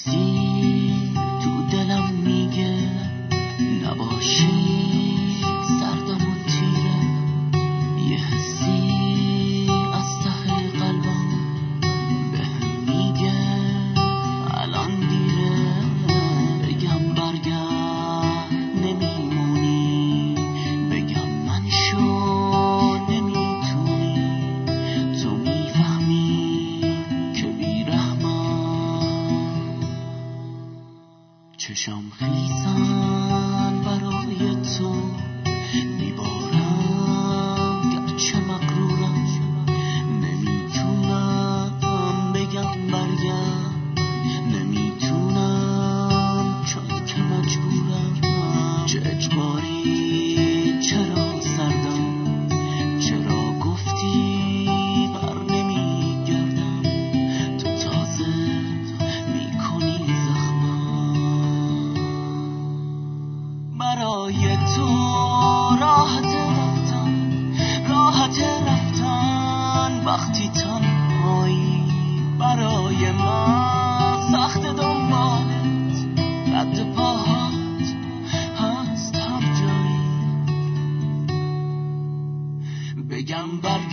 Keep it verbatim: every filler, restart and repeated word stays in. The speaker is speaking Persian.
حسی تو دلم میگه نباشی سردم و تیره، یه حسی از ته قلبم بهم میگه الان دیره. بگم برگرد نمیمونی، بگم من شو نمیتونی، تو میفهمی که بیرحمم. چشم خیسن برای تو میبارم گرچه مغرورم، نمیتونم بگم برگرد، نمیتونم چون که مجبورم. چه اجباری، چرا سردم، چرا گفتی بر نمیگردم، تو تازه میکنی زخمم. برای تو راحت رفتن، راحت رفتن وقتی تنهایی، برای من سخت دنبالت، رد پاهات هست هر جایی. بگم برگرد